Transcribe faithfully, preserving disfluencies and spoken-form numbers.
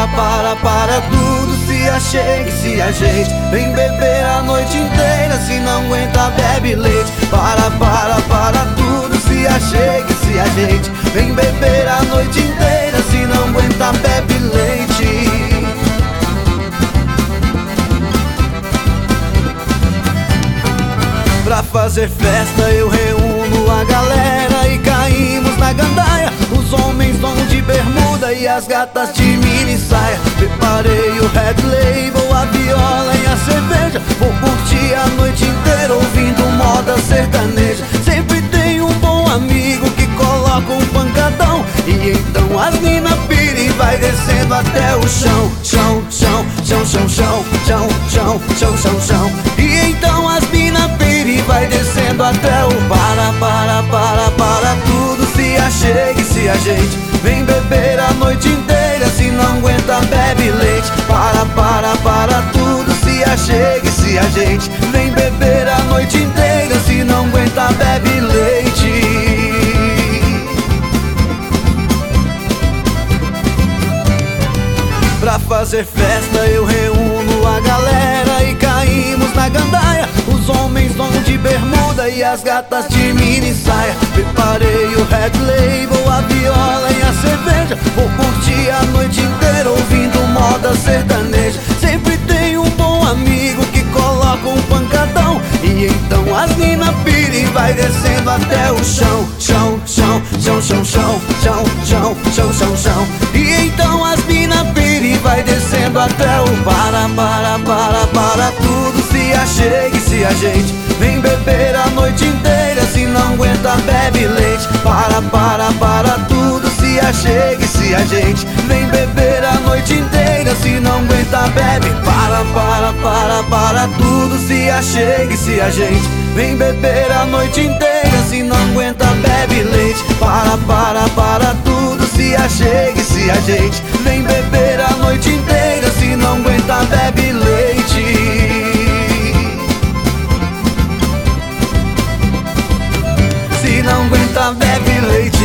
para, para tudo, se achegue, se ajeite. Vem beber a noite inteira, se não aguenta bebe leite. Para, para, para tudo, se achegue, se ajeite. Vem beber a noite inteira, se não aguenta bebe leite. Pra fazer festa eu reúno a galera e caímos na gandaia. Os homens vão de bermuda e as gatas de mini saia. Preparei o Red Label, a viola e a cerveja. Vou curtir a noite inteira ouvindo moda sertaneja. Sempre tem um bom amigo que coloca um pancadão, e então as mina pira e vai descendo até o chão. Chão, chão, chão, chão, chão, chão, chão, chão, chão, chão. E então as mina pira e vai descendo até o para, para, para, para tudo, se achegue, se ajeite. Vem beber a noite inteira, se não aguenta bebe leite. Para, para, para tudo, se achegue, se ajeite. Vem beber a noite inteira, se não aguenta bebe leite. Pra fazer festa eu reúno a galera e caímos na gandaia. Os homens vão de bermuda e as gatas de mini saia. Preparei o Red Label, a viola e a cerveja. Vou curtir a noite inteira ouvindo moda sertaneja. Sempre tem um bom amigo que coloca um pancadão, e então as mina pira e vai descendo até o chão. Chão, chão, chão, chão, chão, chão, chão, chão, chão, chão. E então as mina pira e vai descendo até o para, para, para, para tudo, se achegue, se ajeite. Vem beber a noite inteira, se não aguenta bebe leite. Para, para, para tudo, se achegue, se ajeite. Vem beber a noite inteira, se não aguenta bebe. Para, para, para, para tudo, se achegue, se ajeite. Vem beber a noite inteira, se não aguenta bebe leite. Para, para, para tudo, se achegue, se ajeite. Vem beber a noite inteira, se não aguenta bebe leite. Se não aguenta bebe leite.